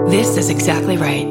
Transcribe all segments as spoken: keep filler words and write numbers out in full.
This is exactly right.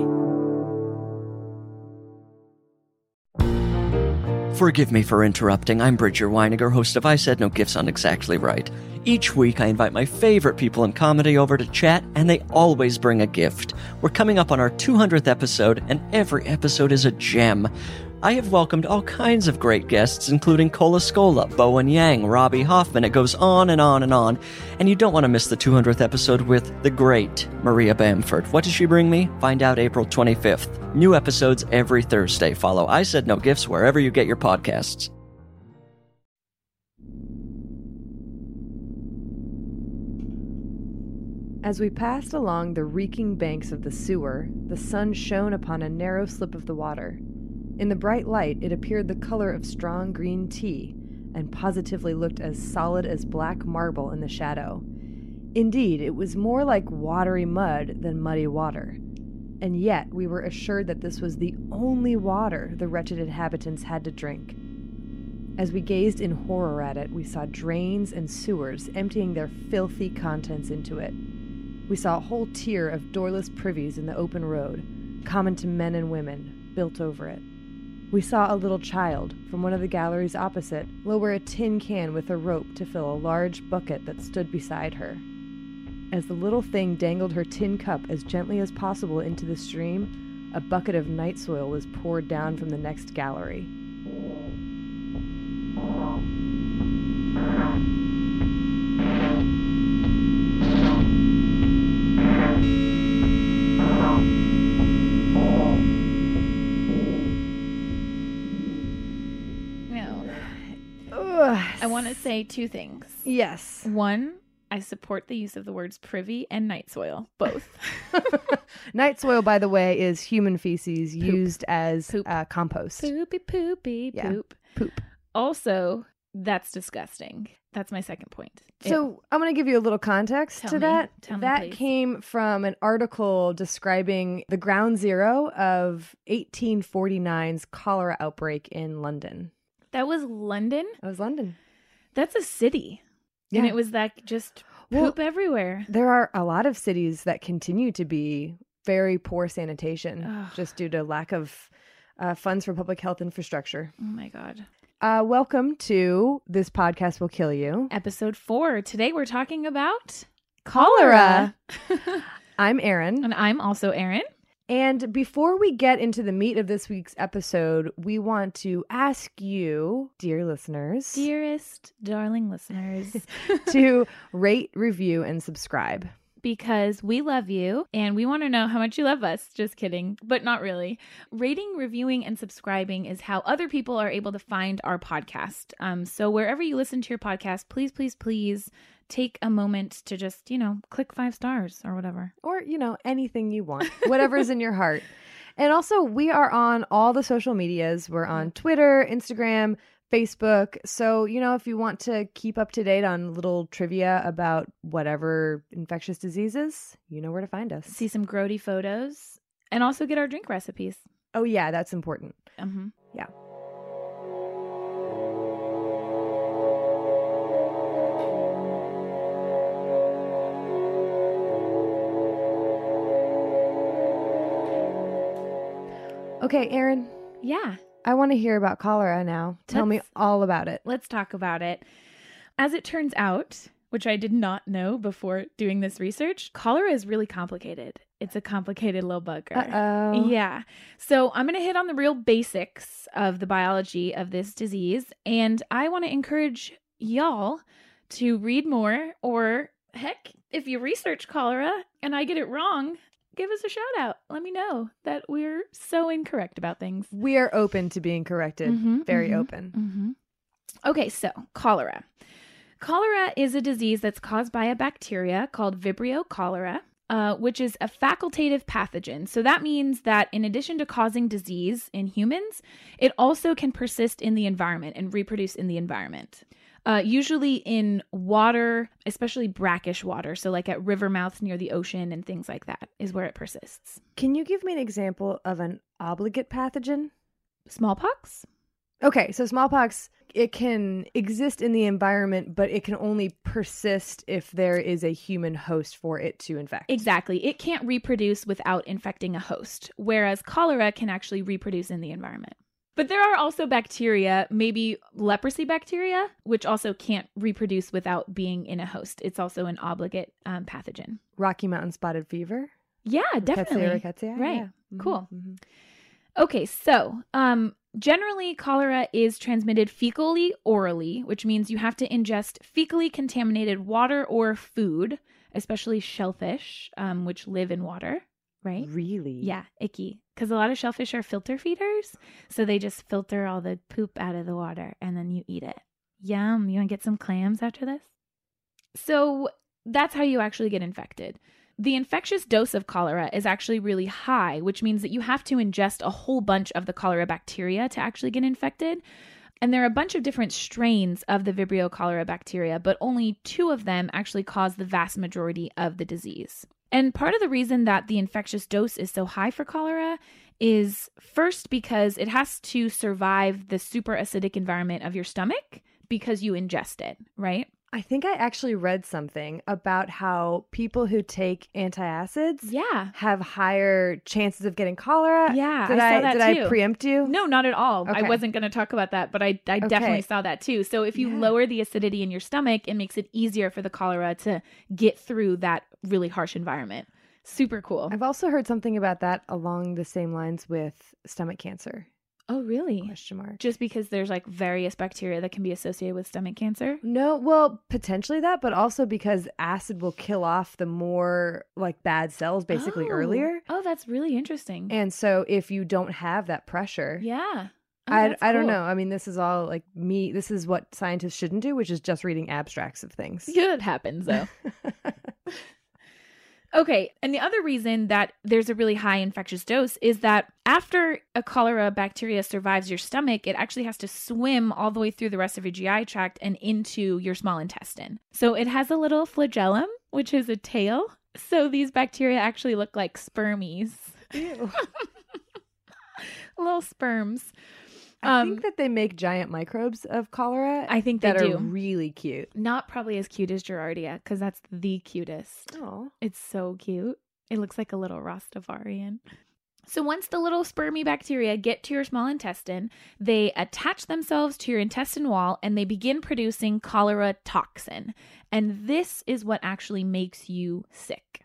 Forgive me for interrupting. I'm Bridger Weiniger, host of I Said No Gifts on Exactly Right. Each week, I invite my favorite people in comedy over to chat, and they always bring a gift. We're coming up on our two hundredth episode, and every episode is a gem. I have welcomed all kinds of great guests, including Cola Scola, Bowen Yang, Robbie Hoffman. It goes on and on and on. And you don't want to miss the two hundredth episode with the great Maria Bamford. What does she bring me? Find out April twenty-fifth. New episodes every Thursday. Follow I Said No Gifts wherever you get your podcasts. As we passed along the reeking banks of the sewer, the sun shone upon a narrow slip of the water. In the bright light, it appeared the color of strong green tea, and positively looked as solid as black marble in the shadow. Indeed, it was more like watery mud than muddy water. And yet we were assured that this was the only water the wretched inhabitants had to drink. As we gazed in horror at it, we saw drains and sewers emptying their filthy contents into it. We saw a whole tier of doorless privies in the open road, common to men and women, built over it. We saw a little child, from one of the galleries opposite, lower a tin can with a rope to fill a large bucket that stood beside her. As the little thing dangled her tin cup as gently as possible into the stream, a bucket of night soil was poured down from the next gallery. I want to say two things. Yes. One, I support the use of the words privy and night soil, both. Night soil, by the way, is human feces poop. used as uh, compost. Poopy, poopy, yeah. poop. Poop. Also, that's disgusting. That's my second point. So it, I'm going to give you a little context tell to me, that. Tell that me, came from an article describing the ground zero of eighteen forty-nine's cholera outbreak in London. That was London? That was London. That's a city. Yeah. And it was like just poop well, everywhere. There are a lot of cities that continue to be very poor sanitation Ugh. just due to lack of uh, funds for public health infrastructure. Oh my God. Uh, welcome to This Podcast Will Kill You. Episode four. Today we're talking about cholera. cholera. I'm Erin. And I'm also Erin. And before we get into the meat of this week's episode, we want to ask you, dear listeners, dearest, darling listeners, to rate, review, and subscribe. Because we love you and we want to know how much you love us. Just kidding, but not really. Rating, reviewing, and subscribing is how other people are able to find our podcast. Um, so wherever you listen to your podcast, please, please, please take a moment to just, you know, click five stars or whatever. Or, you know, anything you want, whatever's in your heart. And also, we are on all the social medias. We're on Twitter, Instagram, Facebook. So, you know, if you want to keep up to date on little trivia about whatever infectious diseases, you know where to find us. See some grody photos and also get our drink recipes. Oh, yeah, that's important. Mm-hmm. Yeah. Okay, Erin. Yeah. I want to hear about cholera now. Tell let's, me all about it. Let's talk about it. As it turns out, which I did not know before doing this research, cholera is really complicated. It's a complicated little bugger. Uh-oh. Yeah. So I'm going to hit on the real basics of the biology of this disease. And I want to encourage y'all to read more, or heck, if you research cholera and I get it wrong, give us a shout out. Let me know that we're so incorrect about things. We are open to being corrected. Mm-hmm, Very mm-hmm, open. Mm-hmm. Okay, so cholera. Cholera is a disease that's caused by a bacteria called Vibrio cholera, uh, which is a facultative pathogen. So that means that in addition to causing disease in humans, it also can persist in the environment and reproduce in the environment. Uh, usually in water, especially brackish water. So like at river mouths near the ocean and things like that is where it persists. Can you give me an example of an obligate pathogen? Smallpox? Okay, so smallpox, it can exist in the environment, but it can only persist if there is a human host for it to infect. Exactly. It can't reproduce without infecting a host, whereas cholera can actually reproduce in the environment. But there are also bacteria, maybe leprosy bacteria, which also can't reproduce without being in a host. It's also an obligate um, pathogen. Rocky Mountain spotted fever? Yeah, definitely. Rickettsia, rickettsia. Right. Yeah. Mm-hmm, Cool. Mm-hmm. Okay, so um, generally cholera is transmitted fecally orally, which means you have to ingest fecally contaminated water or food, especially shellfish, um, which live in water, right? Really? Yeah, icky. Because a lot of shellfish are filter feeders, so they just filter all the poop out of the water, and then you eat it. Yum. You want to get some clams after this? So that's how you actually get infected. The infectious dose of cholera is actually really high, which means that you have to ingest a whole bunch of the cholera bacteria to actually get infected. And there are a bunch of different strains of the Vibrio cholera bacteria, but only two of them actually cause the vast majority of the disease. And part of the reason that the infectious dose is so high for cholera is first because it has to survive the super acidic environment of your stomach because you ingest it, right? I think I actually read something about how people who take antacids Yeah. have higher chances of getting cholera. Yeah, Did I I, saw that did too. I preempt you? No, not at all. I Okay. wasn't going to talk about that, but I, I Okay. definitely saw that too. So if you Yeah. lower the acidity in your stomach, it makes it easier for the cholera to get through that really harsh environment. Super cool. I've also heard something about that along the same lines with stomach cancer. Oh, really? Question mark. Just because there's like various bacteria that can be associated with stomach cancer? No, well, potentially that, but also because acid will kill off the more like bad cells basically Oh. earlier. Oh, that's really interesting. And so if you don't have that pressure, Yeah. Oh, I, that's I don't cool. know. I mean, this is all like me. This is what scientists shouldn't do, which is just reading abstracts of things. Yeah, it happens though. Okay, and the other reason that there's a really high infectious dose is that after a cholera bacteria survives your stomach, it actually has to swim all the way through the rest of your G I tract and into your small intestine. So it has a little flagellum, which is a tail. So these bacteria actually look like spermies. Ew. Little sperms. I Um, think that they make giant microbes of cholera I think they that do. are really cute. Not probably as cute as Gerardia, because that's the cutest. Oh, It's so cute. It looks like a little Rastafarian. So once the little spermy bacteria get to your small intestine, they attach themselves to your intestine wall and they begin producing cholera toxin. And this is what actually makes you sick.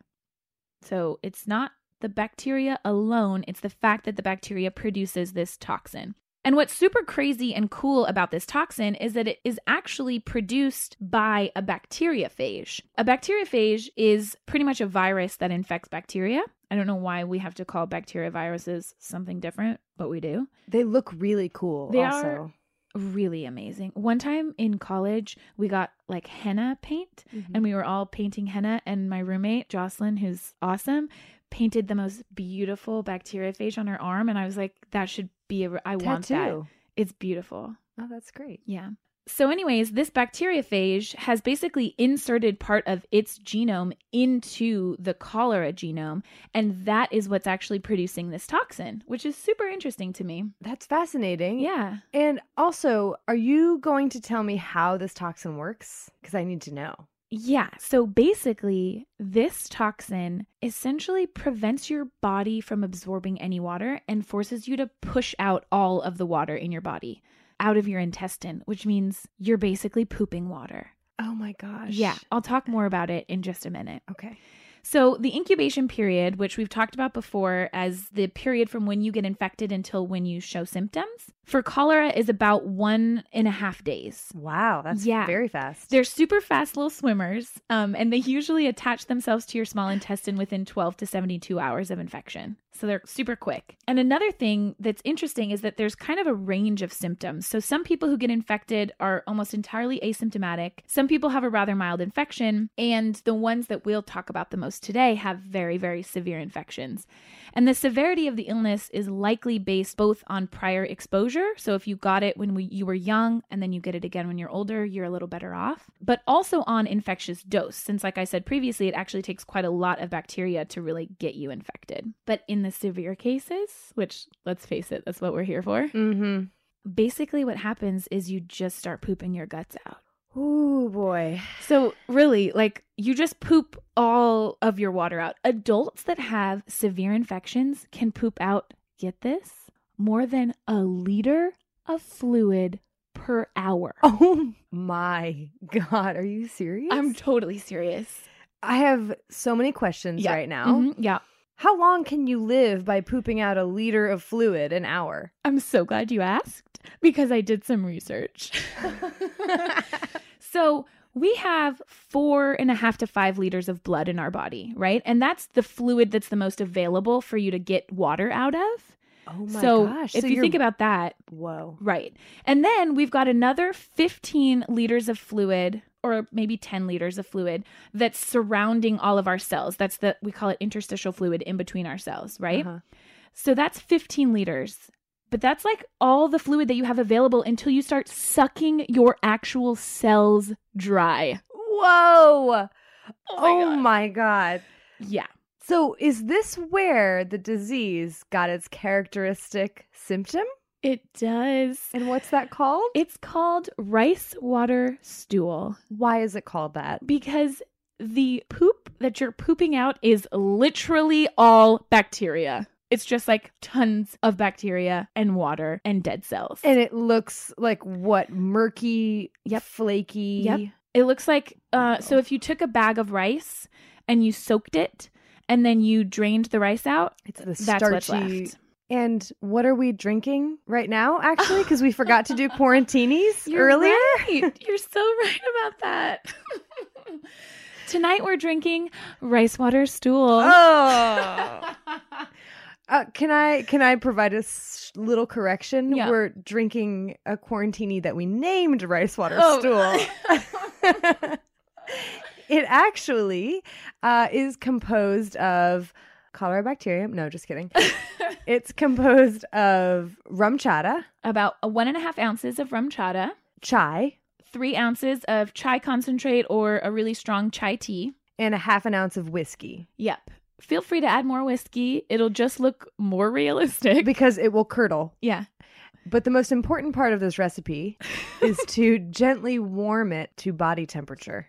So it's not the bacteria alone, it's the fact that the bacteria produces this toxin. And what's super crazy and cool about this toxin is that it is actually produced by a bacteriophage. A bacteriophage is pretty much a virus that infects bacteria. I don't know why we have to call bacteria viruses something different, but we do. they look really cool. They also, are really amazing. One time in college, we got like henna paint Mhm. and we were all painting henna, and my roommate, Jocelyn, who's awesome, painted the most beautiful bacteriophage on her arm, and I was like, that should be a, I want that. tattoo. It's beautiful. Oh, that's great. Yeah. So anyways, this bacteriophage has basically inserted part of its genome into the cholera genome, and that is what's actually producing this toxin, which is super interesting to me. That's fascinating. Yeah. And also, are you going to tell me how this toxin works? Because I need to know. Yeah. So basically, this toxin essentially prevents your body from absorbing any water and forces you to push out all of the water in your body out of your intestine, which means you're basically pooping water. Oh my gosh. Yeah. I'll talk more about it in just a minute. Okay. So the incubation period, which we've talked about before as the period from when you get infected until when you show symptoms, for cholera is about one and a half days. Wow, that's Yeah. very fast. They're super fast little swimmers, um, and they usually attach themselves to your small intestine within twelve to seventy-two hours of infection. So they're super quick. And another thing that's interesting is that there's kind of a range of symptoms. So some people who get infected are almost entirely asymptomatic. Some people have a rather mild infection, and the ones that we'll talk about the most today have very, very severe infections. And the severity of the illness is likely based both on prior exposure. So if you got it when we, you were young and then you get it again when you're older, you're a little better off. But also on infectious dose, since like I said previously, it actually takes quite a lot of bacteria to really get you infected. But in the severe cases, which let's face it, that's what we're here for. Mm-hmm. basically what happens is you just start pooping your guts out. Ooh, boy. So really, like, you just poop all of your water out. Adults that have severe infections can poop out, get this, more than a liter of fluid per hour. Oh my God. Are you serious? I'm totally serious. I have so many questions Yeah. right now. Mhm. Yeah. How long can you live by pooping out a liter of fluid an hour? I'm so glad you asked because I did some research. So we have four and a half to five liters of blood in our body, right? And that's the fluid that's the most available for you to get water out of. Oh my so gosh. if So you you're- think about that, Whoa. right. And then we've got another fifteen liters of fluid, or maybe ten liters of fluid that's surrounding all of our cells. That's the, we call it interstitial fluid in between our cells, right? Uh-huh. So that's fifteen liters. But that's like all the fluid that you have available until you start sucking your actual cells dry. Whoa. Oh Oh my my, God. God. Yeah. So is this where the disease got its characteristic symptom? It does. And what's that called? It's called rice water stool Why is it called that? because the poop that you're pooping out is literally all bacteria. It's just like tons of bacteria and water and dead cells. And it looks like what? Murky, Yep. flaky. Yep. It looks like, uh, so if you took a bag of rice and you soaked it and then you drained the rice out, It's the that's what's starchy. left. And what are we drinking right now, actually? Because we forgot to do quarantinis You're earlier. right. You're so right about that. Tonight we're drinking rice water stool. Oh. Uh, can I can I provide a s- little correction? Yeah. We're drinking a quarantini that we named rice water Oh. stool. It actually uh, is composed of cholera bacterium. No, just kidding. It's composed of rum chata, About a one and a half ounces of rum chata, chai, three ounces of chai concentrate or a really strong chai tea. and a half an ounce of whiskey Yep. Feel free to add more whiskey. It'll just look more realistic. because it will curdle. Yeah. But the most important part of this recipe is to gently warm it to body temperature.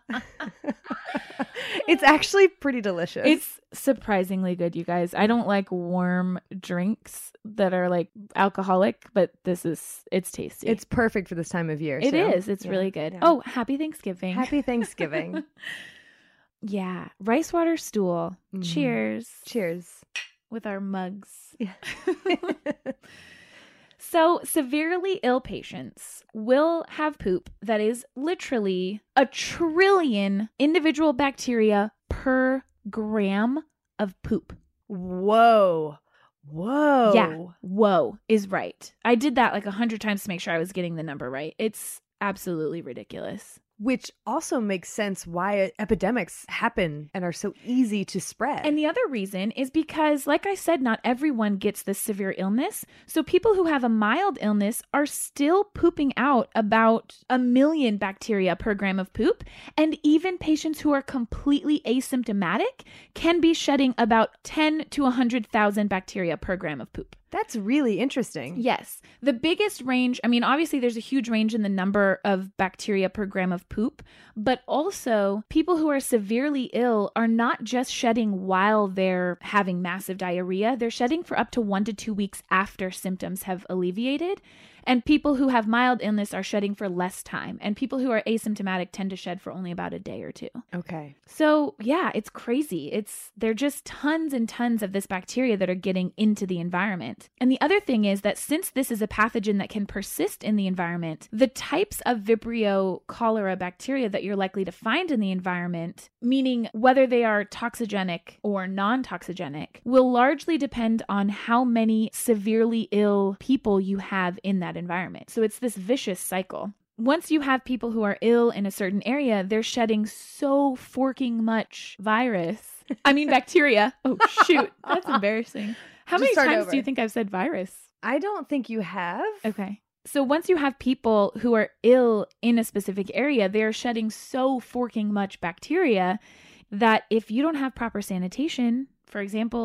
It's actually pretty delicious. It's surprisingly good, you guys. I don't like warm drinks that are like alcoholic, but this is, it's tasty. It's perfect for this time of year. It so, is. It's yeah, really good. yeah. Oh, happy Thanksgiving. Happy Thanksgiving. Yeah. Rice water stool. Mhm. Cheers. Cheers. With our mugs. Yeah. So, severely ill patients will have poop that is literally a trillion individual bacteria per gram of poop. Whoa. Whoa. Yeah. Whoa is right. I did that like a hundred times to make sure I was getting the number right. It's absolutely ridiculous. Which also makes sense why epidemics happen and are so easy to spread. And the other reason is because, like I said, not everyone gets this severe illness. So people who have a mild illness are still pooping out about a million bacteria per gram of poop. And even patients who are completely asymptomatic can be shedding about ten to one hundred thousand bacteria per gram of poop. That's really interesting. Yes. The biggest range, I mean, obviously there's a huge range in the number of bacteria per gram of poop, but also people who are severely ill are not just shedding while they're having massive diarrhea. They're shedding for up to one to two weeks after symptoms have alleviated. And people who have mild illness are shedding for less time. And people who are asymptomatic tend to shed for only about a day or two. Okay. So yeah, it's crazy. It's, they're just tons and tons of this bacteria that are getting into the environment. And the other thing is that since this is a pathogen that can persist in the environment, the types of Vibrio cholera bacteria that you're likely to find in the environment, meaning whether they are toxigenic or non-toxigenic, will largely depend on how many severely ill people you have in that environment. So it's this vicious cycle. Once you have people who are ill in a certain area, they're shedding so forking much virus. I mean, bacteria. Oh, shoot. That's embarrassing. How Just many start times over. do you think I've said virus? I don't think you have. Okay. So once you have people who are ill in a specific area, they are shedding so forking much bacteria that if you don't have proper sanitation, for example,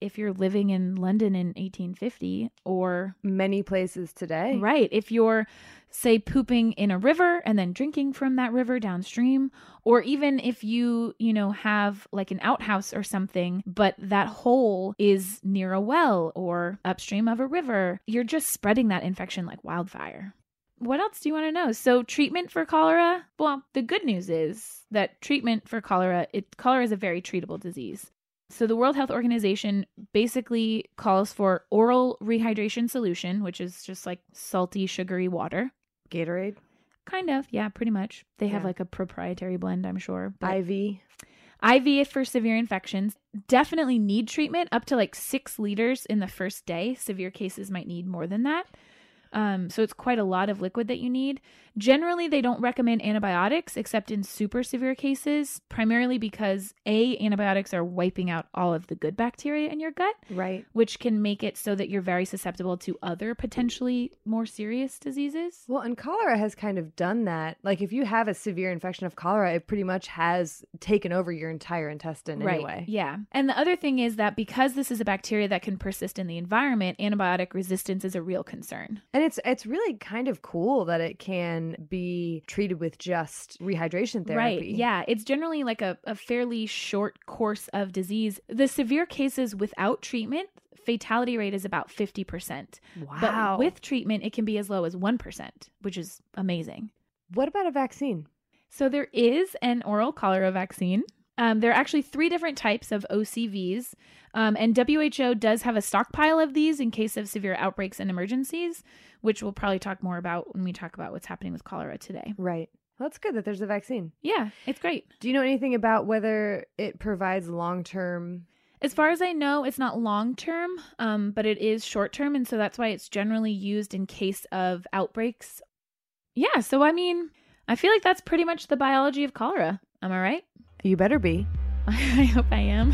if you're living in London in eighteen fifty or many places today. Right. If you're, say, pooping in a river and then drinking from that river downstream, or even if you, you know, have like an outhouse or something, but that hole is near a well or upstream of a river, you're just spreading that infection like wildfire. What else do you want to know? So treatment for cholera? Well, the good news is that treatment for cholera, it, cholera is a very treatable disease. So the World Health Organization basically calls for oral rehydration solution, which is just like salty, sugary water. Gatorade? Kind of, yeah, pretty much. They have Yeah. like a proprietary blend, I'm sure. but- I V? I V for severe infections. Definitely need treatment up to like six liters in the first day. Severe cases might need more than that. Um, so it's quite a lot of liquid that you need. Generally, they don't recommend antibiotics except in super severe cases, primarily because A, antibiotics are wiping out all of the good bacteria in your gut, Right. which can make it so that you're very susceptible to other potentially more serious diseases. Well, and cholera has kind of done that. Like if you have a severe infection of cholera, it pretty much has taken over your entire intestine Right. anyway. Yeah. And the other thing is that because this is a bacteria that can persist in the environment, antibiotic resistance is a real concern. And it's it's really kind of cool that it can be treated with just rehydration therapy. Right. Yeah. It's generally like a, a fairly short course of disease. The severe cases without treatment, fatality rate is about fifty percent. Wow. But with treatment, it can be as low as one percent, which is amazing. What about a vaccine? So there is an oral cholera vaccine. Um, there are actually three different types of O C Vs, um, and W H O does have a stockpile of these in case of severe outbreaks and emergencies, which we'll probably talk more about when we talk about what's happening with cholera today. Right. Well, that's good that there's a vaccine. Yeah, it's great. Do you know anything about whether it provides long-term? As far as I know, it's not long-term, um, but it is short-term, and so that's why it's generally used in case of outbreaks. Yeah, so I mean, I feel like that's pretty much the biology of cholera. Am I right? You better be. I hope I am.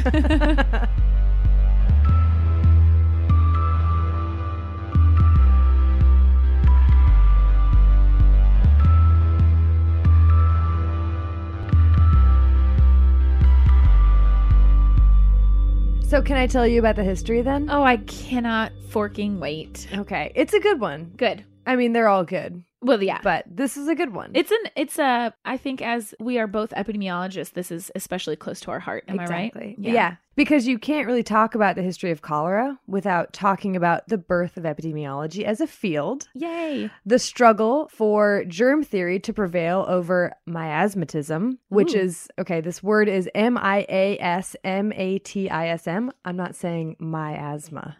So can I tell you about the history then? Oh, I cannot forking wait. Okay. It's a good one. Good. I mean, they're all good, Well, yeah. but this is a good one. It's an, it's a, I think as we are both epidemiologists, this is especially close to our heart. Am exactly. I right? Yeah. Because you can't really talk about the history of cholera without talking about the birth of epidemiology as a field, Yay. the struggle for germ theory to prevail over miasmatism, which Ooh. is, okay, this word is M I A S M A T I S M. I'm not saying miasma.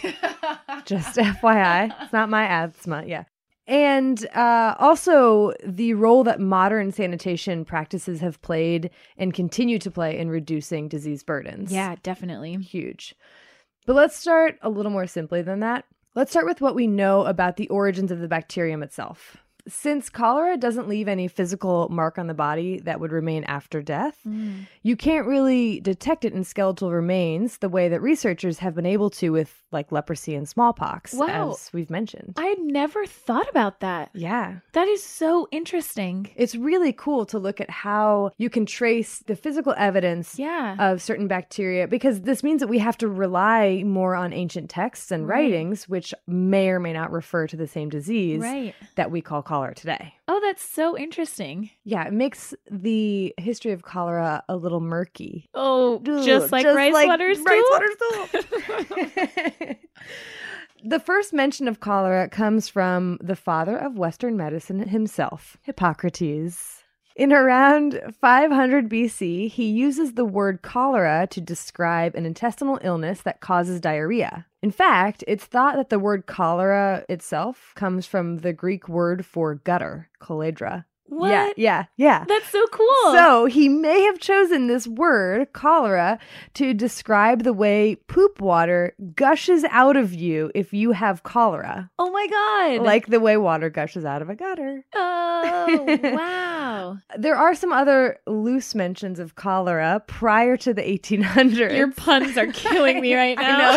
Just F Y I. It's not my asthma. Yeah. And uh, also the role that modern sanitation practices have played and continue to play in reducing disease burdens. Yeah, definitely. Huge. But let's start a little more simply than that. Let's start with what we know about the origins of the bacterium itself. Since cholera doesn't leave any physical mark on the body that would remain after death, Mm. you can't really detect it in skeletal remains the way that researchers have been able to with like leprosy and smallpox, Wow. as we've mentioned. I had never thought about that. Yeah. That is so interesting. It's really cool to look at how you can trace the physical evidence Yeah. of certain bacteria, because this means that we have to rely more on ancient texts and Right. writings, which may or may not refer to the same disease Right. that we call cholera today. Oh, that's so interesting. Yeah, it makes the history of cholera a little murky. Oh, Ugh, just like rice water stool? rice water stool. The first mention of cholera comes from the father of Western medicine himself, Hippocrates. In around five hundred B C, he uses the word cholera to describe an intestinal illness that causes diarrhea. In fact, it's thought that the word cholera itself comes from the Greek word for gutter, choledra. What? Yeah, yeah, yeah. That's so cool. So he may have chosen this word, cholera, to describe the way poop water gushes out of you if you have cholera. oh my God. Like the way water gushes out of a gutter. oh, wow. Wow. There are some other loose mentions of cholera prior to the eighteen hundreds. Your puns are killing me right now.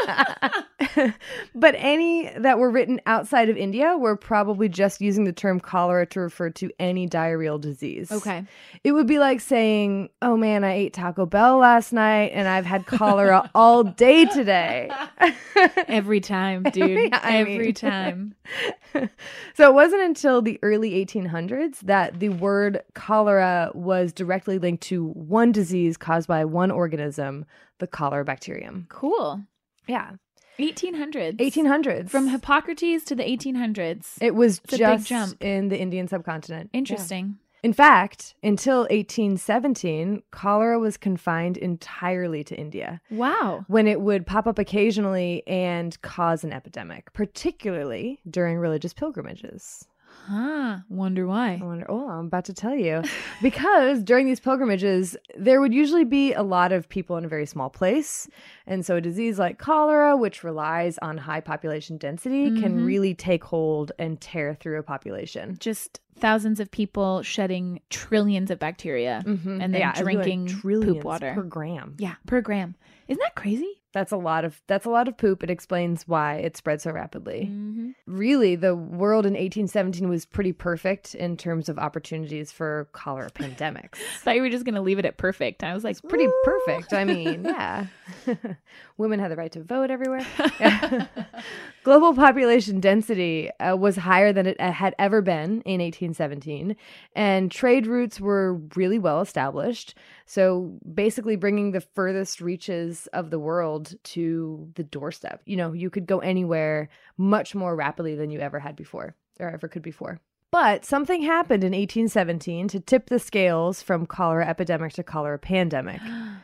I know. But any that were written outside of India were probably just using the term cholera to refer to any diarrheal disease. Okay. It would be like saying, oh man, I ate Taco Bell last night and I've had cholera all day today. Every time, dude. Yeah, I Every mean. time. So it wasn't until the early eighteen hundreds that the word cholera was directly linked to one disease caused by one organism, the cholera bacterium. Cool. Yeah. eighteen hundreds. eighteen hundreds. From Hippocrates to the eighteen hundreds. It was It's a big just jump. in the Indian subcontinent. Interesting. In fact, until eighteen seventeen, cholera was confined entirely to India, Wow. when it would pop up occasionally and cause an epidemic, particularly during religious pilgrimages. Huh. Wonder why. I wonder, oh, I'm about to tell you. Because during these pilgrimages, there would usually be a lot of people in a very small place. And so a disease like cholera, which relies on high population density, can Mhm. really take hold and tear through a population. Just thousands of people shedding trillions of bacteria Mhm. and then Yeah, everyone- drinking trillions poop water. per gram. Yeah, per gram. Isn't that crazy? That's a lot of that's a lot of poop. It explains why it spread so rapidly. Mm-hmm. Really, the world in eighteen seventeen was pretty perfect in terms of opportunities for cholera pandemics. Thought you were just going to leave it at perfect. I was like, Pretty "Woo." perfect. I mean, yeah. Women had the right to vote everywhere. Yeah. Global population density uh, was higher than it had ever been in eighteen seventeen, and trade routes were really well established. So basically bringing the furthest reaches of the world to the doorstep. You know, you could go anywhere much more rapidly than you ever had before, or ever could before. But something happened in eighteen seventeen to tip the scales from cholera epidemic to cholera pandemic.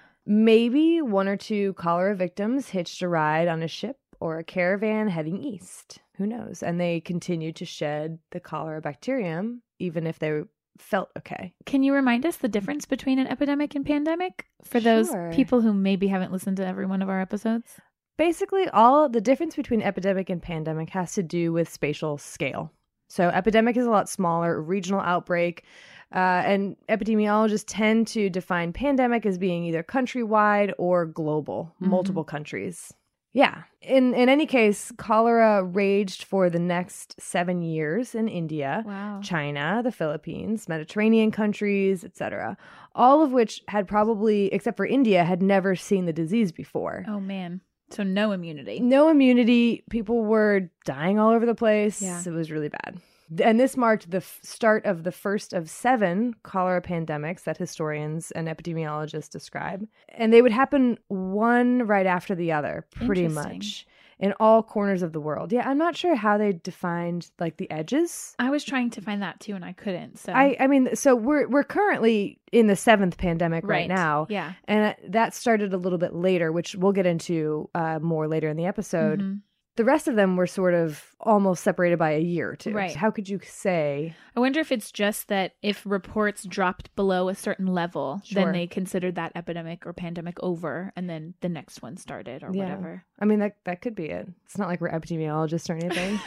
Maybe one or two cholera victims hitched a ride on a ship or a caravan heading east. Who knows? And they continued to shed the cholera bacterium, even if they felt okay. Can you remind us the difference between an epidemic and pandemic for those Sure. people who maybe haven't listened to every one of our episodes? Basically, all the difference between epidemic and pandemic has to do with spatial scale. So epidemic is a lot smaller, regional outbreak, uh, and epidemiologists tend to define pandemic as being either countrywide or global, Mhm. multiple countries. Yeah. In in any case, cholera raged for the next seven years in India, Wow. China, the Philippines, Mediterranean countries, et cetera. All of which had probably, except for India, had never seen the disease before. Oh, man. So no immunity. No immunity. People were dying all over the place. Yeah. It was really bad. And this marked the f- start of the first of seven cholera pandemics that historians and epidemiologists describe. And they would happen one right after the other, pretty Interesting. much, in all corners of the world. Yeah, I'm not sure how they defined like the edges. I was trying to find that too, and I couldn't. So I, I mean, so we're we're currently in the seventh pandemic right, now. Yeah. And that started a little bit later, which we'll get into uh, more later in the episode. Mhm. The rest of them were sort of almost separated by a year or two. Right. How could you say? I wonder if it's just that if reports dropped below a certain level, Sure. then they considered that epidemic or pandemic over, and then the next one started or Yeah. whatever. I mean, that that could be it. It's not like we're epidemiologists or anything.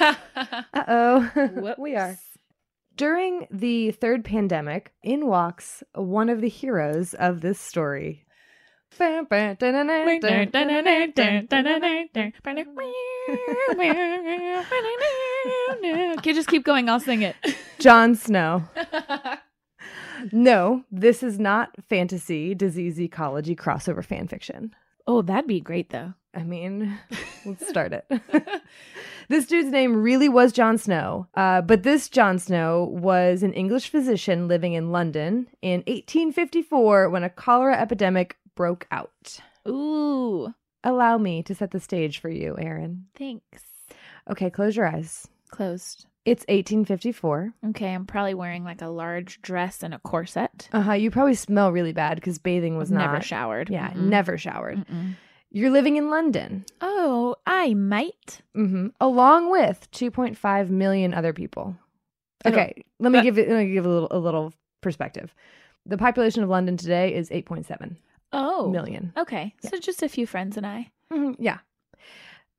Uh-oh. We are. During the third pandemic, in walks one of the heroes of this story. Okay, just keep going. I'll sing it. Jon Snow. No, this is not fantasy, disease, ecology, crossover fan fiction. Oh, that'd be great, though. I mean, let's start it. This dude's name really was Jon Snow, uh, but this Jon Snow was an English physician living in London in eighteen fifty-four when a cholera epidemic broke out. Ooh, Allow me to set the stage for you, Erin. thanks. Okay, close your eyes. Closed. It's eighteen fifty-four. Okay, I'm probably wearing like a large dress and a corset. Uh-huh, you probably smell really bad because bathing was I've not... never showered. Yeah, Mm-mm. never showered. Mm-mm. You're living in London. Oh, I might. Mm-hmm. Along with two point five million other people. I don't- Okay, let me that- give it. Let me give a little a little perspective. The population of London today is eight point seven Oh, million. Okay, Yeah. so just a few friends and I. Mhm, yeah.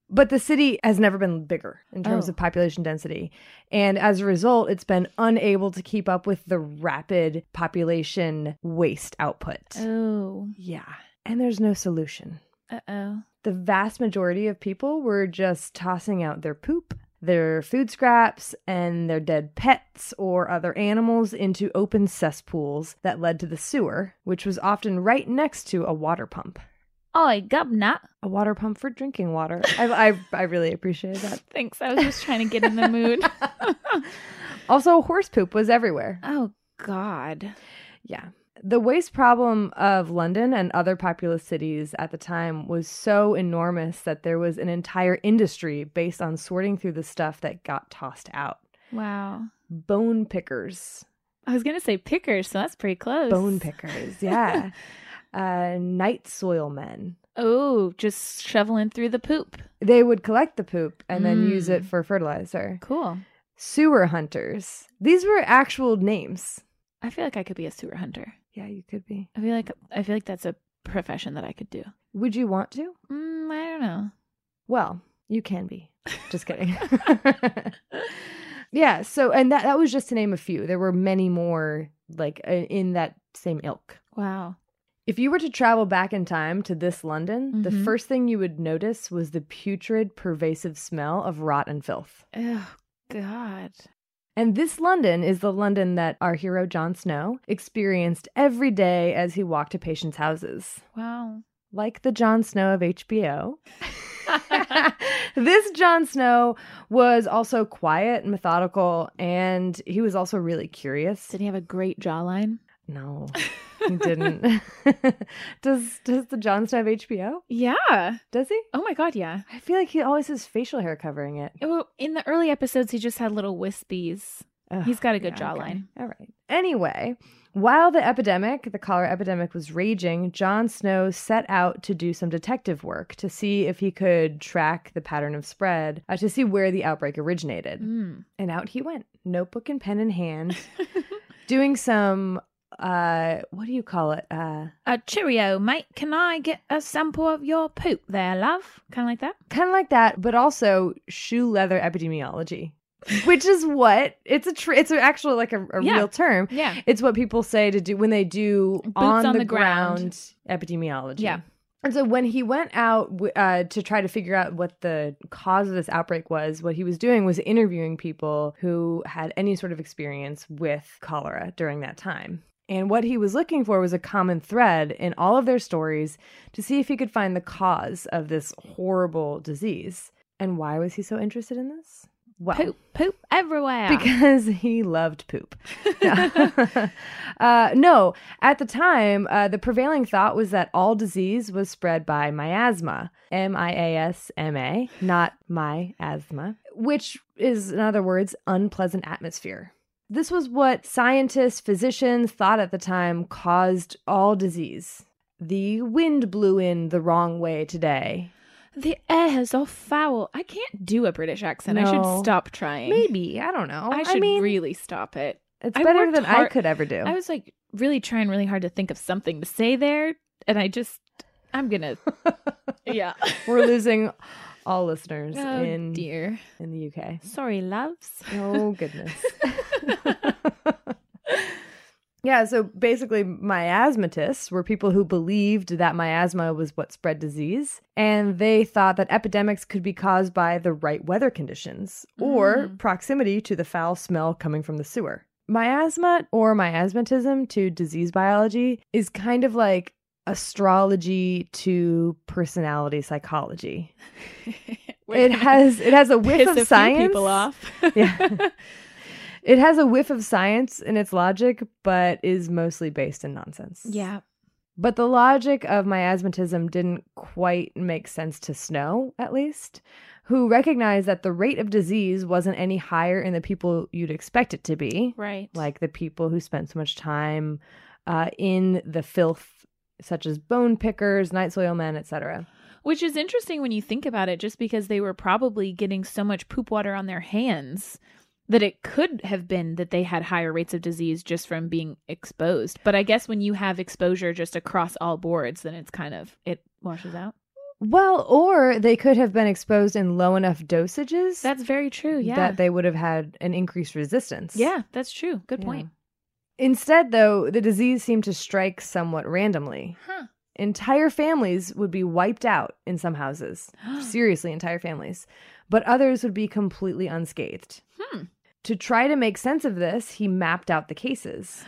But the city has never been bigger in terms Oh. of population density. And as a result, it's been unable to keep up with the rapid population waste output. Oh. Yeah. And there's no solution. Uh-oh. The vast majority of people were just tossing out their poop, their food scraps, and their dead pets or other animals into open cesspools that led to the sewer, which was often right next to a water pump. Oi, gubnut. A water pump for drinking water. I, I, I really appreciated that. Thanks. I was just trying to get in the mood. Also, horse poop was everywhere. Oh, God. Yeah. The waste problem of London and other populous cities at the time was so enormous that there was an entire industry based on sorting through the stuff that got tossed out. Wow. Bone pickers. I was going to say pickers, so that's pretty close. Bone pickers, yeah. uh, night soil men. Oh, just shoveling through the poop. They would collect the poop and then Mm. use it for fertilizer. Cool. Sewer hunters. These were actual names. I feel like I could be a sewer hunter. Yeah, you could be. I feel like I feel like that's a profession that I could do. Would you want to? Mm, I don't know. Well, you can be. Just kidding. Yeah, so, and that, that was just to name a few. There were many more, like, uh, in that same ilk. Wow. If you were to travel back in time to this London, the Mhm. first thing you would notice was the putrid, pervasive smell of rot and filth. Oh, God. And this London is the London that our hero Jon Snow experienced every day as he walked to patients' houses. Wow. Like the Jon Snow of H B O. This Jon Snow was also quiet and methodical, and he was also really curious. Did he have a great jawline? No, he didn't. does does the Jon Snow of H B O? Yeah. Does he? Oh my God, yeah. I feel like he always has facial hair covering it. Well, in the early episodes, he just had little wispies. Ugh, He's got a good yeah, okay. jawline. All right. Anyway, while the epidemic, the cholera epidemic, was raging, Jon Snow set out to do some detective work to see if he could track the pattern of spread, uh, to see where the outbreak originated. Mm. And out he went, notebook and pen in hand, doing some, uh, what do you call it? Uh, Uh, cheerio, mate. Can I get a sample of your poop there, love? Kind of like that? kind of like that, but also shoe leather epidemiology. Which is what it's a tr- it's an actual like a, a Yeah. real term. Yeah. It's what people say to do when they do Boots on, on the, the ground. ground. epidemiology. Yeah. And so when he went out w- uh, to try to figure out what the cause of this outbreak was, what he was doing was interviewing people who had any sort of experience with cholera during that time. And what he was looking for was a common thread in all of their stories to see if he could find the cause of this horrible disease. And why was he so interested in this? Well, Poop, poop everywhere. because he loved poop. uh, no, at the time, uh, the prevailing thought was that all disease was spread by miasma, M I A S M A, not my asthma, which is, in other words, unpleasant atmosphere. This was what scientists, physicians thought at the time caused all disease. The wind blew in the wrong way today. The air is all foul. I can't do a British accent. I No. should stop trying. Maybe, I don't know. I should mean, really stop it. it's I better worked than I hard- could ever do. I was like really trying really hard to think of something to say there, and I just, I'm gonna, yeah. We're losing all listeners Oh in dear. in the U K. Sorry, loves. Oh goodness. Yeah, so basically miasmatists were people who believed that miasma was what spread disease, and they thought that epidemics could be caused by the right weather conditions or Mm. proximity to the foul smell coming from the sewer. Miasma or miasmatism to disease biology is kind of like astrology to personality psychology. It has it has a whiff Piss of a few science. people off. Yeah. It has a whiff of science in its logic, but is mostly based in nonsense. Yeah. But the logic of miasmatism didn't quite make sense to Snow, at least, who recognized that the rate of disease wasn't any higher in the people you'd expect it to be, Right. like the people who spent so much time uh, in the filth, such as bone pickers, night soil men, et cetera. Which is interesting when you think about it, just because they were probably getting so much poop water on their hands that it could have been that they had higher rates of disease just from being exposed. But I guess when you have exposure just across all boards, then it's kind of, it washes out. Well, or they could have been exposed in low enough dosages That's very true. Yeah. that they would have had an increased resistance. yeah, that's true. Good Yeah. point. Instead, though, the disease seemed to strike somewhat randomly. Huh. Entire families would be wiped out in some houses. Seriously, entire families. But others would be completely unscathed. Hmm. To try to make sense of this, he mapped out the cases.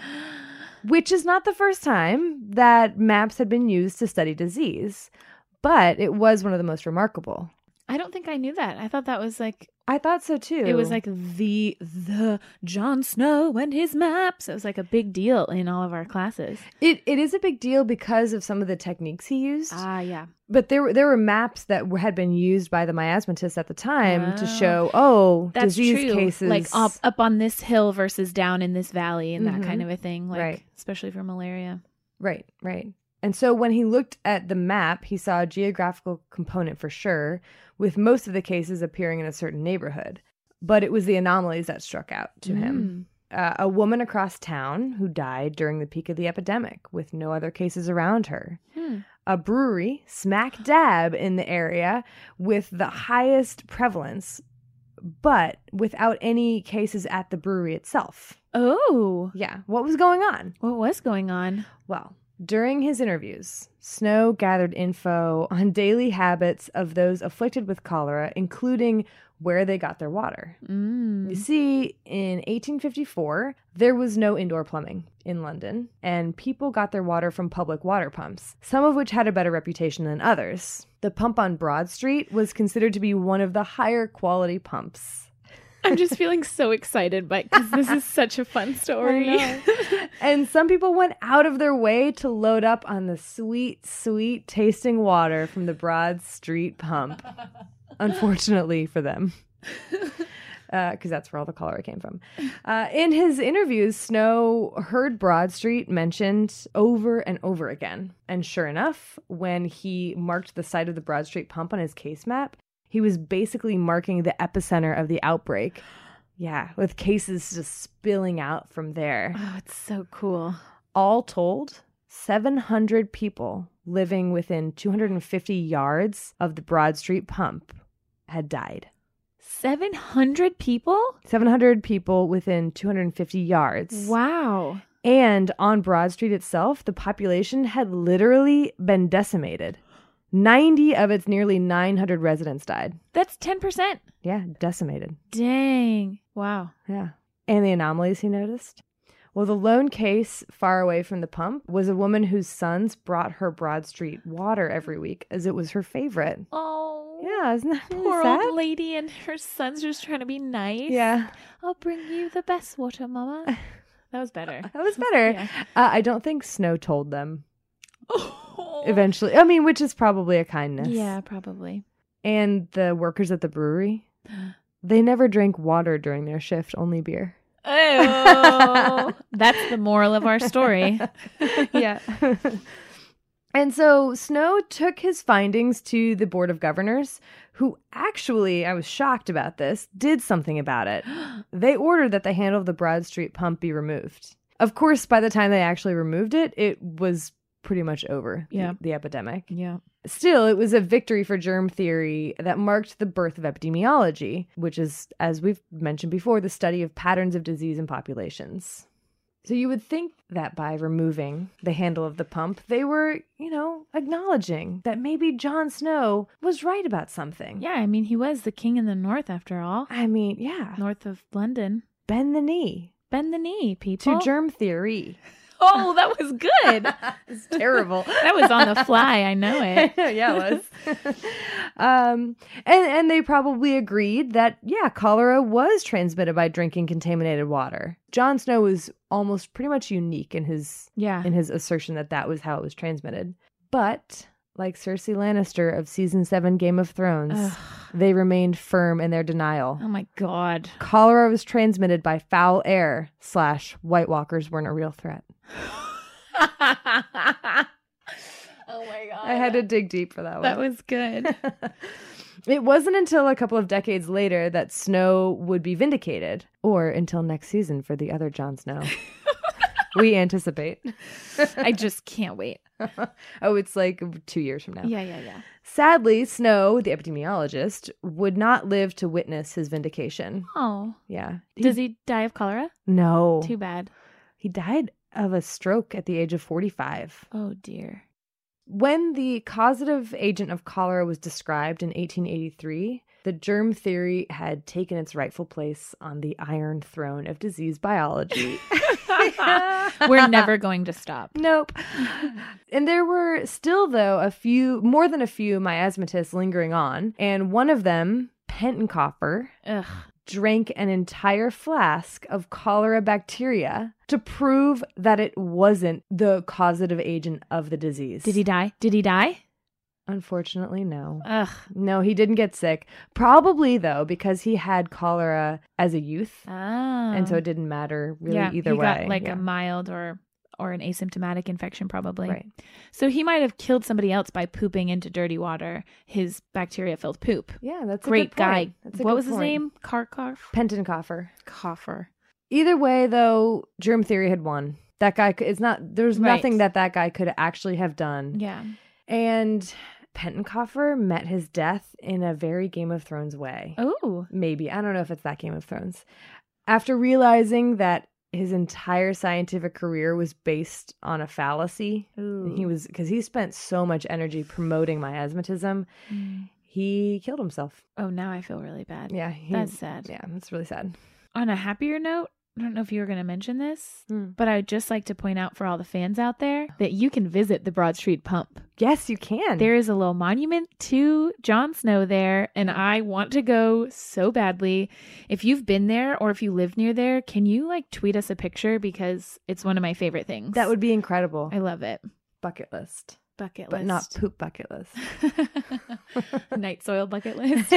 Which is not the first time that maps had been used to study disease. But it was one of the most remarkable. I don't think I knew that. I thought that was like, I thought so too. it was like the, the Jon Snow and his maps. It was like a big deal in all of our classes. It it is a big deal because of some of the techniques he used. Ah, yeah. But there were there were maps that were, had been used by the miasmatists at the time to Oh. show, oh, That's disease true. cases. Like up, up on this hill versus down in this valley and Mhm. that kind of a thing. Like, Right. especially for malaria. Right, right. And so when he looked at the map, he saw a geographical component for sure, with most of the cases appearing in a certain neighborhood. But it was the anomalies that struck out to him. Uh, a woman across town who died during the peak of the epidemic with no other cases around her. Hmm. A brewery smack dab in the area with the highest prevalence, but without any cases at the brewery itself. Oh, Yeah, what was going on? what was going on? Well, during his interviews, Snow gathered info on daily habits of those afflicted with cholera, including where they got their water. You Mm. see, in eighteen fifty-four, there was no indoor plumbing in London, and people got their water from public water pumps, some of which had a better reputation than others. The pump on Broad Street was considered to be one of the higher quality pumps. I'm just feeling so excited because this is such a fun story. And some people went out of their way to load up on the sweet, sweet tasting water from the Broad Street pump. Unfortunately for them. Because uh, that's where all the cholera came from. Uh, in his interviews, Snow heard Broad Street mentioned over and over again. And sure enough, when he marked the site of the Broad Street pump on his case map, he was basically marking the epicenter of the outbreak. Yeah, with cases just spilling out from there. Oh, it's so cool. All told, seven hundred people living within two hundred fifty yards of the Broad Street pump had died. seven hundred people? seven hundred people within two hundred fifty yards. Wow. And on Broad Street itself, the population had literally been decimated. ninety of its nearly nine hundred residents died. That's ten percent. Yeah, decimated. Dang. Wow. Yeah. And the anomalies he noticed? Well, the lone case far away from the pump was a woman whose sons brought her Broad Street water every week as it was her favorite. Oh. Yeah, isn't that really Poor sad? old lady and her son's just trying to be nice. Yeah. I'll bring you the best water, Mama. That was better. That was better. Yeah. Uh, I don't think Snow told them Oh. eventually. I mean, which is probably a kindness. Yeah, probably. And the workers at the brewery, they never drank water during their shift, only beer. Oh. That's the moral of our story. Yeah. And so Snow took his findings to the Board of Governors, who actually, I was shocked about this, did something about it. They ordered that the handle of the Broad Street pump be removed. Of course, by the time they actually removed it, it was pretty much over, the- Yeah. the epidemic. Yeah. Still, it was a victory for germ theory that marked the birth of epidemiology, which is, as we've mentioned before, the study of patterns of disease in populations. So you would think that by removing the handle of the pump, they were, you know, acknowledging that maybe Jon Snow was right about something. Yeah, I mean, he was the king in the north after all. I mean, yeah. North of London. Bend the knee Bend the knee, people. to germ theory. Oh, that was good. It's terrible. That was on the fly. I know it. Yeah, it was. um, and, and they probably agreed that, yeah, cholera was transmitted by drinking contaminated water. Jon Snow was almost pretty much unique in his Yeah. in his assertion that that was how it was transmitted. But like Cersei Lannister of season seven Game of Thrones, Ugh. they remained firm in their denial. Oh my God. Cholera was transmitted by foul air slash White Walkers weren't a real threat. Oh my God. I had to dig deep for that one. That was good. It wasn't until a couple of decades later that Snow would be vindicated, or until next season for the other Jon Snow. We anticipate. I just can't wait. Oh, it's like two years from now. Yeah, yeah, yeah. Sadly, Snow, the epidemiologist, would not live to witness his vindication. Oh. Yeah. Does he die of cholera? No. Too bad. He died of a stroke at the age of forty-five. Oh, dear. When the causative agent of cholera was described in eighteen eighty-three, the germ theory had taken its rightful place on the Iron Throne of disease biology. We're never going to stop. Nope. And there were still, though, a few, more than a few miasmatists lingering on. And one of them, Pentenkoffer, Ugh. drank an entire flask of cholera bacteria to prove that it wasn't the causative agent of the disease. Did he die? Did he die? Unfortunately, no. Ugh. No, he didn't get sick. Probably, though, because he had cholera as a youth. Oh. And so it didn't matter really yeah, either he way. got like yeah. a mild or or an asymptomatic infection probably. Right. So he might have killed somebody else by pooping into dirty water, his bacteria-filled poop. Yeah, that's a Great good guy. point. That's a What good was his point. name? Karkov? Pentenkoffer. Coffer. Either way, though, germ theory had won. That guy, c- it's not, there's Right. nothing that that guy could actually have done. Yeah. And Pentenkoffer met his death in a very Game of Thrones way. Oh. Maybe. I don't know if it's that Game of Thrones. After realizing that his entire scientific career was based on a fallacy, Ooh. he was, because he spent so much energy promoting miasmatism, Mm. he killed himself. Oh, now I feel really bad. Yeah. He, That's sad. Yeah, that's really sad. On a happier note, I don't know if you were going to mention this, Hmm. but I would just like to point out for all the fans out there that you can visit the Broad Street Pump. Yes, you can. There is a little monument to Jon Snow there, and I want to go so badly. If you've been there or if you live near there, can you like tweet us a picture, because it's one of my favorite things. That would be incredible. I love it. Bucket list. Bucket But list. not poop bucket list. Night soil bucket list.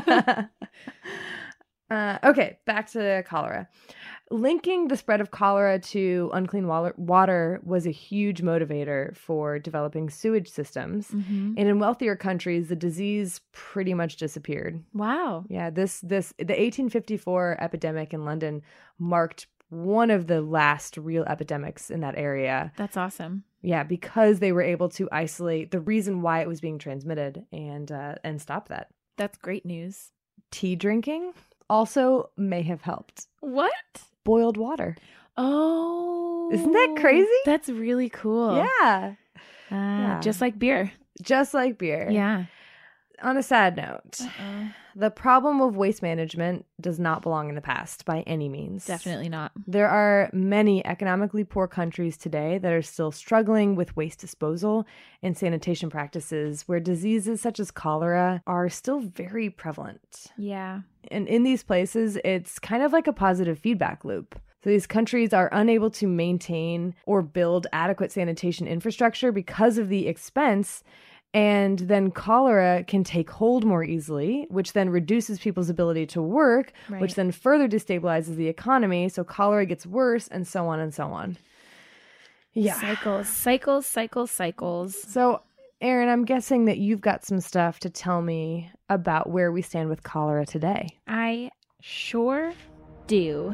uh, okay, back to cholera. Linking the spread of cholera to unclean wa- water was a huge motivator for developing sewage systems. Mhm. And in wealthier countries, the disease pretty much disappeared. Wow. Yeah, this this the eighteen fifty-four epidemic in London marked one of the last real epidemics in that area. That's awesome. Yeah, because they were able to isolate the reason why it was being transmitted and uh, and stop that. That's great news. Tea drinking also may have helped. What? Boiled water. Oh. Isn't that crazy? That's really cool. Yeah. Uh, Yeah. Just like beer. Just like beer. Yeah. On a sad note, Uh-uh. the problem of waste management does not belong in the past by any means. Definitely not. There are many economically poor countries today that are still struggling with waste disposal and sanitation practices where diseases such as cholera are still very prevalent. Yeah. And in these places, it's kind of like a positive feedback loop. So these countries are unable to maintain or build adequate sanitation infrastructure because of the expense. And then cholera can take hold more easily, which then reduces people's ability to work, Right. which then further destabilizes the economy. So cholera gets worse, and so on and so on. Yeah. Cycles, cycles, cycles, cycles. So, Erin, I'm guessing that you've got some stuff to tell me about where we stand with cholera today. I sure do.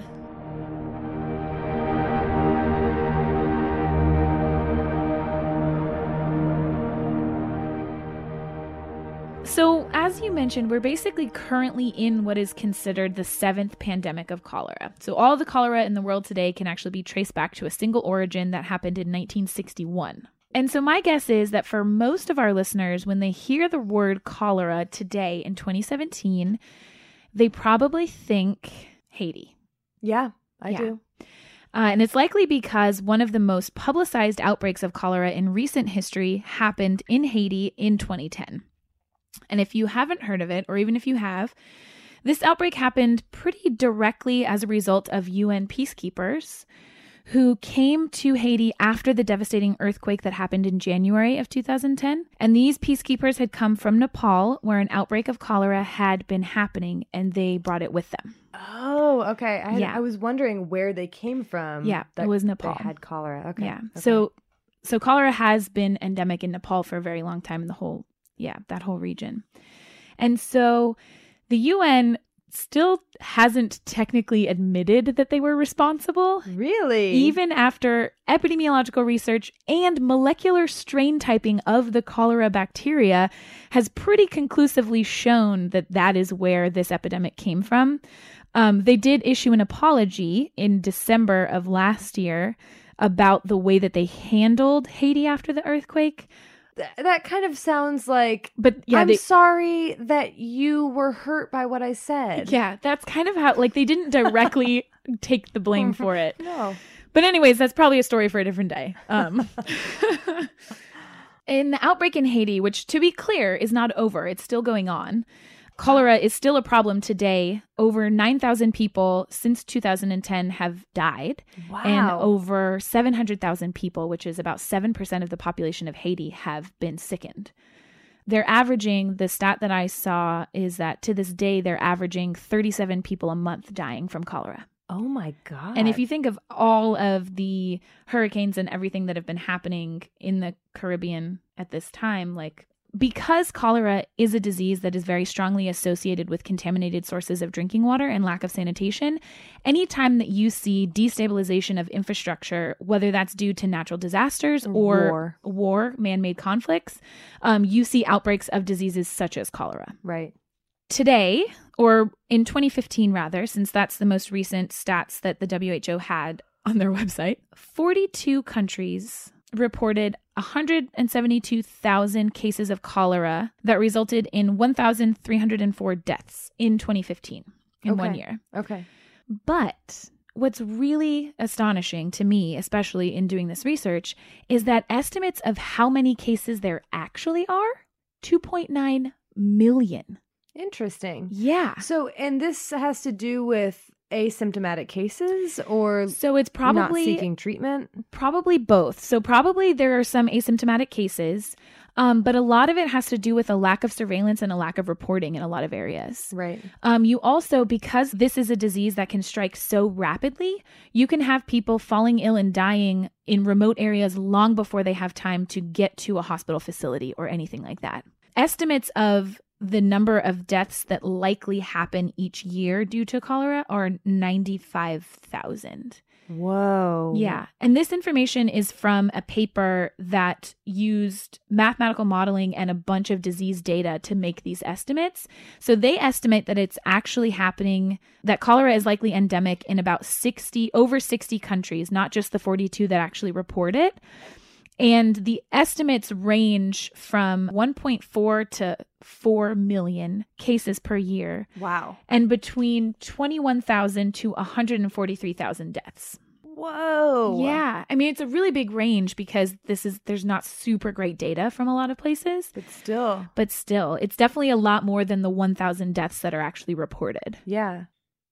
So, as you mentioned, we're basically currently in what is considered the seventh pandemic of cholera. So, all the cholera in the world today can actually be traced back to a single origin that happened in nineteen sixty-one. And so, my guess is that for most of our listeners, when they hear the word cholera today in twenty seventeen, they probably think Haiti. Yeah, I Yeah. do. Uh, and it's likely because one of the most publicized outbreaks of cholera in recent history happened in Haiti in twenty ten. And if you haven't heard of it, or even if you have, this outbreak happened pretty directly as a result of U N peacekeepers who came to Haiti after the devastating earthquake that happened in January of two thousand ten. And these peacekeepers had come from Nepal, where an outbreak of cholera had been happening, and they brought it with them. Oh, okay. I, had, Yeah. I was wondering where they came from. Yeah, that it was Nepal. They had cholera. Okay. Yeah. okay. So so cholera has been endemic in Nepal for a very long time in the whole, yeah, that whole region. And so the U N still hasn't technically admitted that they were responsible. Really? Even after epidemiological research and molecular strain typing of the cholera bacteria has pretty conclusively shown that that is where this epidemic came from. Um, they did issue an apology in December of last year about the way that they handled Haiti after the earthquake. Th- that kind of sounds like, But yeah, I'm they, sorry that you were hurt by what I said. yeah, that's kind of how, like, they didn't directly take the blame for it. No. But anyways, that's probably a story for a different day. Um, in the outbreak in Haiti, which to be clear is not over, it's still going on. Cholera is still a problem today. Over nine thousand people since two thousand ten have died. Wow. And over seven hundred thousand people, which is about seven percent of the population of Haiti, have been sickened. They're averaging, the stat that I saw is that to this day, they're averaging thirty-seven people a month dying from cholera. Oh my God. And if you think of all of the hurricanes and everything that have been happening in the Caribbean at this time, like, because cholera is a disease that is very strongly associated with contaminated sources of drinking water and lack of sanitation, anytime that you see destabilization of infrastructure, whether that's due to natural disasters or War. war, man-made conflicts, um, you see outbreaks of diseases such as cholera. Right. Today, or in twenty fifteen rather, since that's the most recent stats that the W H O had on their website, forty-two countries reported one hundred seventy-two thousand cases of cholera that resulted in one thousand three hundred four deaths in twenty fifteen, in Okay. one year. Okay. But what's really astonishing to me, especially in doing this research, is that estimates of how many cases there actually are, two point nine million. Interesting. Yeah. So, and this has to do with asymptomatic cases or So it's not probably seeking treatment? Probably both. So probably there are some asymptomatic cases, um, but a lot of it has to do with a lack of surveillance and a lack of reporting in a lot of areas. Right. Um, you also, because this is a disease that can strike so rapidly, you can have people falling ill and dying in remote areas long before they have time to get to a hospital facility or anything like that. Estimates of the number of deaths that likely happen each year due to cholera are ninety-five thousand. Whoa. Yeah. And this information is from a paper that used mathematical modeling and a bunch of disease data to make these estimates. So they estimate that it's actually happening, that cholera is likely endemic in about sixty, over sixty countries, not just the forty-two that actually report it. And the estimates range from one point four to four million cases per year, Wow. and between twenty-one thousand to one hundred forty-three thousand deaths. Whoa. Yeah. I mean, it's a really big range because this is, there's not super great data from a lot of places, But still. but still, it's definitely a lot more than the one thousand deaths that are actually reported. Yeah.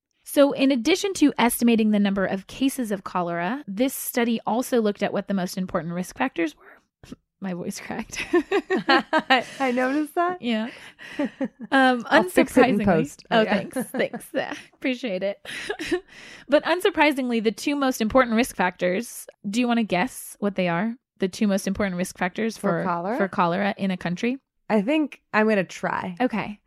So in addition to estimating the number of cases of cholera, this study also looked at what the most important risk factors were. My voice cracked. I, I noticed that. Yeah. Um, I'll fix it in unsurprisingly- post. Oh, Yeah. thanks. Thanks. Yeah, appreciate it. But unsurprisingly, the two most important risk factors, do you want to guess what they are? The two most important risk factors For for, cholera? for cholera in a country? I think I'm going to try. Okay.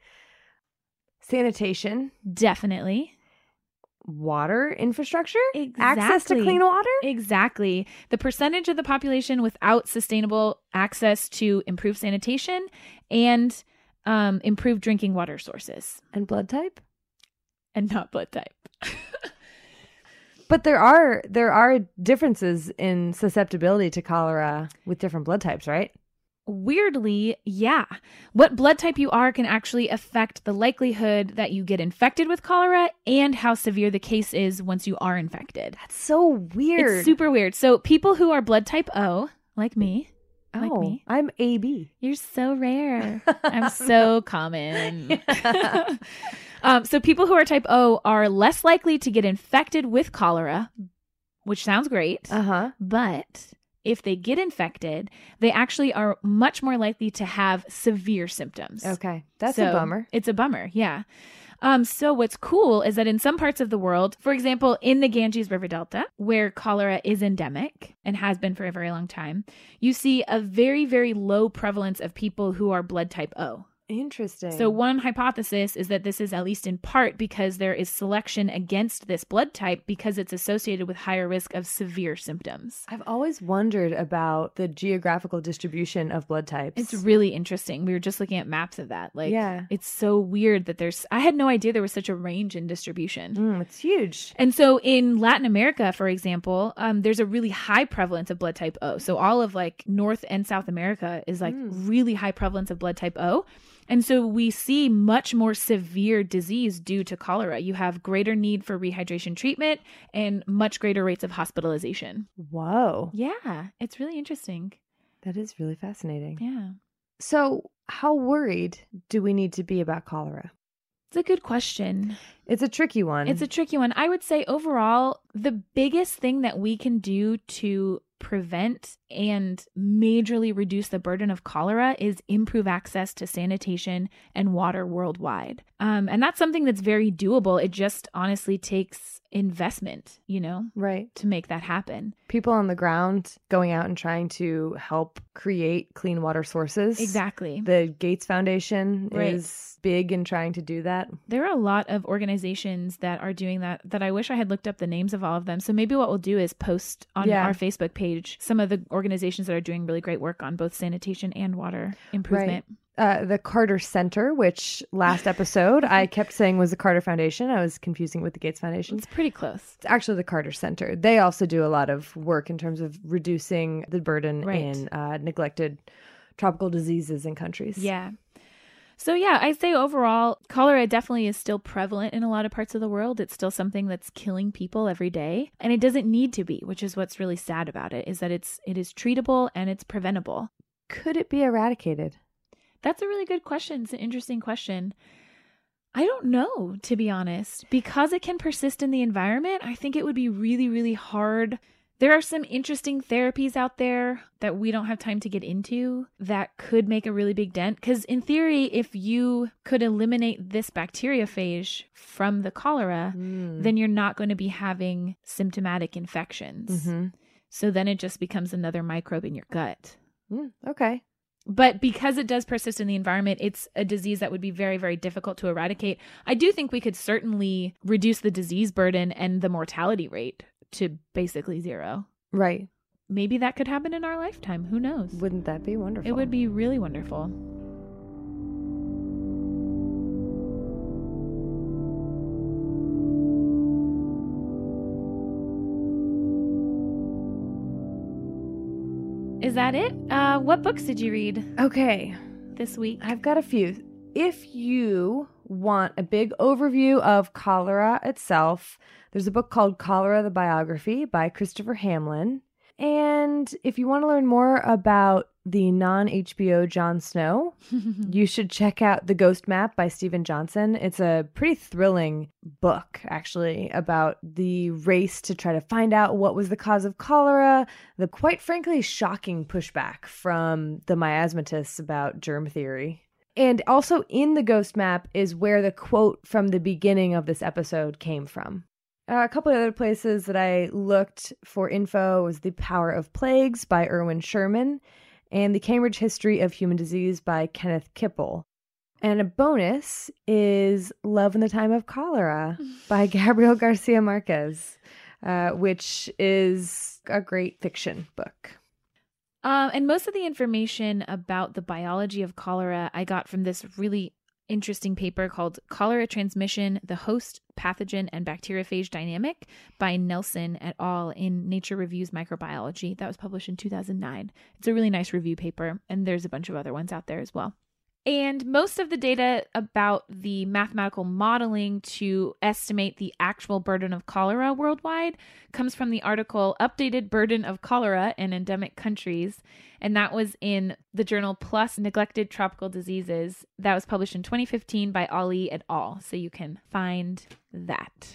Sanitation, Definitely. water infrastructure, access to Exactly. clean water. Exactly. The percentage of the population without sustainable access to improved sanitation and um, improved drinking water sources, And blood type. and not blood type. But there are there are differences in susceptibility to cholera with different blood types, right? Weirdly, yeah. What blood type you are can actually affect the likelihood that you get infected with cholera and how severe the case is once you are infected. That's so weird. It's super weird. So people who are blood type O, like me, oh, like me. I'm A B. You're so rare. I'm so common. um, so people who are type O are less likely to get infected with cholera, which sounds great. Uh huh. But if they get infected, they actually are much more likely to have severe symptoms. Okay, that's So a bummer. It's a bummer, yeah. Um, so what's cool is that in some parts of the world, for example, in the Ganges River Delta, where cholera is endemic and has been for a very long time, you see a very, very low prevalence of people who are blood type O. Interesting. So one hypothesis is that this is at least in part because there is selection against this blood type because it's associated with higher risk of severe symptoms. I've always wondered about the geographical distribution of blood types. It's really interesting. We were just looking at maps of that. Like, yeah. It's so weird that there's, I had no idea there was such a range in distribution. Mm, it's huge. And so in Latin America, for example, um, there's a really high prevalence of blood type O. So all of like North and South America is like mm. really high prevalence of blood type O. And so we see much more severe disease due to cholera. You have greater need for rehydration treatment and much greater rates of hospitalization. Whoa. Yeah, it's really interesting. That is really fascinating. Yeah. So how worried do we need to be about cholera? It's a good question. It's a tricky one. It's a tricky one. I would say overall, the biggest thing that we can do to prevent and majorly reduce the burden of cholera is improve access to sanitation and water worldwide. Um, and that's something that's very doable. It just honestly takes investment, you know, right, to make that happen. People on the ground going out and trying to help create clean water sources. Exactly. The Gates Foundation right. is big in trying to do that. There are a lot of organizations that are doing that, that I wish I had looked up the names of all of them. So maybe what we'll do is post on yeah. our Facebook page some of the organizations that are doing really great work on both sanitation and water improvement. Right. Uh, the Carter Center, which last episode I kept saying was the Carter Foundation. I was confusing with the Gates Foundation. It's pretty close. It's actually the Carter Center. They also do a lot of work in terms of reducing the burden right. in uh, neglected tropical diseases in countries. Yeah. So yeah, I'd say overall, cholera definitely is still prevalent in a lot of parts of the world. It's still something that's killing people every day. And it doesn't need to be, which is what's really sad about it, is that it's it is treatable and it's preventable. Could it be eradicated? That's a really good question. It's an interesting question. I don't know, to be honest. Because it can persist in the environment, I think it would be really, really hard. There are some interesting therapies out there that we don't have time to get into that could make a really big dent. Because in theory, if you could eliminate this bacteriophage from the cholera, mm. then you're not going to be having symptomatic infections. Mm-hmm. So then it just becomes another microbe in your gut. Mm, okay. But because it does persist in the environment, it's a disease that would be very, very difficult to eradicate. I do think we could certainly reduce the disease burden and the mortality rate to basically zero. Right. Maybe that could happen in our lifetime. Who knows? Wouldn't that be wonderful? It would be really wonderful. Is that it? Uh, what books did you read? Okay. This week? I've got a few. If you want a big overview of cholera itself, there's a book called Cholera, the Biography by Christopher Hamlin. And if you want to learn more about the non-H B O Jon Snow, you should check out The Ghost Map by Steven Johnson. It's a pretty thrilling book, actually, about the race to try to find out what was the cause of cholera, the quite frankly shocking pushback from the miasmatists about germ theory. And also in The Ghost Map is where the quote from the beginning of this episode came from. Uh, a couple of other places that I looked for info was The Power of Plagues by Erwin Sherman and The Cambridge History of Human Disease by Kenneth Kipple. And a bonus is Love in the Time of Cholera by Gabriel Garcia Marquez, uh, which is a great fiction book. Um, and most of the information about the biology of cholera I got from this really interesting paper called Cholera Transmission, the Host, Pathogen, and Bacteriophage Dynamic by Nelson et al. In Nature Reviews Microbiology. That was published in two thousand nine. It's a really nice review paper, and there's a bunch of other ones out there as well. And most of the data about the mathematical modeling to estimate the actual burden of cholera worldwide comes from the article Updated Burden of Cholera in Endemic Countries. And that was in the journal PLOS Neglected Tropical Diseases. That was published in twenty fifteen by Ali et al. So you can find that.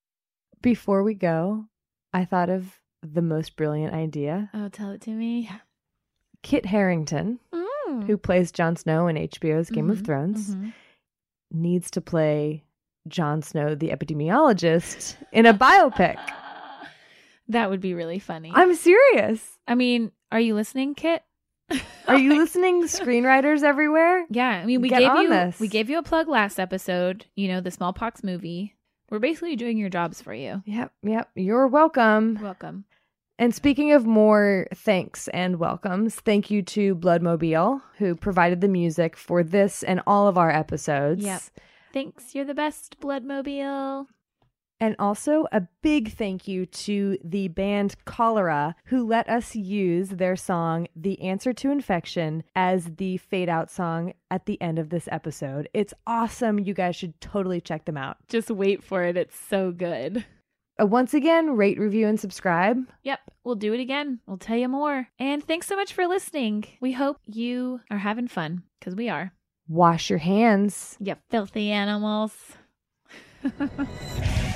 Before we go, I thought of the most brilliant idea. Oh, tell it to me. Kit Harington, mm. who plays Jon Snow in H B O's Game mm-hmm. of Thrones, mm-hmm. needs to play Jon Snow, the epidemiologist, in a biopic. That would be really funny. I'm serious. I mean, are you listening, Kit? Are you listening, screenwriters everywhere? Yeah, I mean, we Get gave on you this. we gave you a plug last episode. You know, the smallpox movie. We're basically doing your jobs for you. Yep, yep. You're welcome. Welcome. And speaking of more thanks and welcomes, thank you to Bloodmobile, who provided the music for this and all of our episodes. Yep. Thanks. You're the best, Bloodmobile. And also a big thank you to the band Cholera, who let us use their song, The Answer to Infection, as the fade out song at the end of this episode. It's awesome. You guys should totally check them out. Just wait for it. It's so good. Uh, once again, rate, review, and subscribe. Yep, we'll do it again. We'll tell you more. And thanks so much for listening. We hope you are having fun, because we are. Wash your hands. You filthy animals.